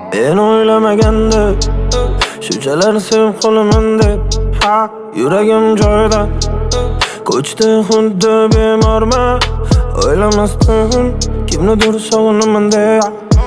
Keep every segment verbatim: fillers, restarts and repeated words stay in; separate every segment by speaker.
Speaker 1: Men o'ylamaganda shunchalar sevib qolaman deb. Ha, yuragim joyida ko'chdi xuddi bemorman. O'ylamasdim kimnidir sog'inaman deya.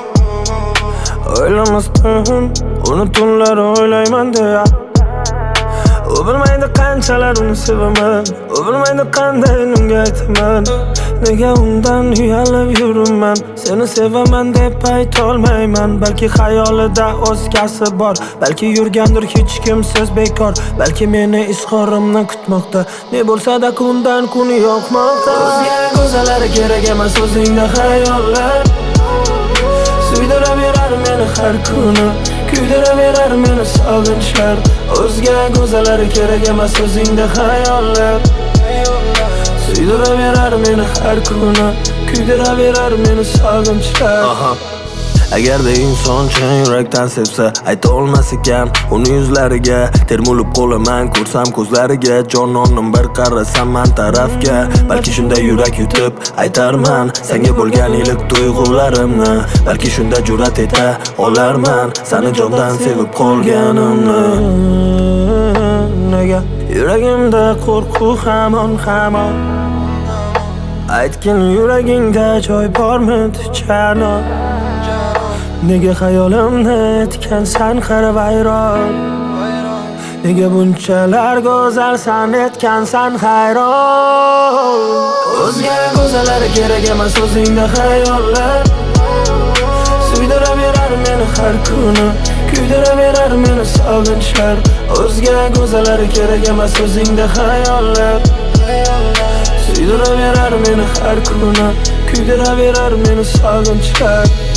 Speaker 1: O'ylamasdim uni tunlari o'ylayman deya. U bilmaydi qanchalar uni sevaman, u bilmaydi qanday unga aytaman. Nega undan uyalib yuribman, seni sevaman deb aytolmayman. Balki xayolida o'zgasi bor, balki yurgandir hech kimsiz bekor. Balki meni izhorimni kutmoqda, ne bo'lsa-da kundan kun yoqmoqda. O'zga go'zallari kerak emas o'zingda xayollar. Suydiraverar meni har kuni, kuydiraverar meni sog'inchlar. O'zga go'zallari kerak emas o'zingda xayollar. Suydiraverar meni har kuni, kuydiraverar meni sog'inchlar. Aha. Agarda inson chin yurakdan sevsa, ayta olmas ekan uni yuzlariga. Termulib qolaman ko'rsam ko'zlariga, jononim bir qarasam man tarafga. Balki shunda yurak yutib aytarman senga bo'lgan iliq tuyg'ularimni. Balki shunda jur'at eta olarman seni jondan sevib qolganimni. Nega yuragimda qo'rquv hamon hamon. Aytgin yuragingda joy bormi tichano? Nega xayolimni etgansan qarvayron? Nega bunchalar go'zalsan etgansan hayron? O'zga go'zallari kerak emas o'zingda xayollar. Suydiraverar meni har kuni, kuydiraverar meni sog'inchlar. O'zga go'zallari kerak emas o'zingda xayollar. Suydiraverar meni har kuni, kuydiraverar meni sog'inchlar.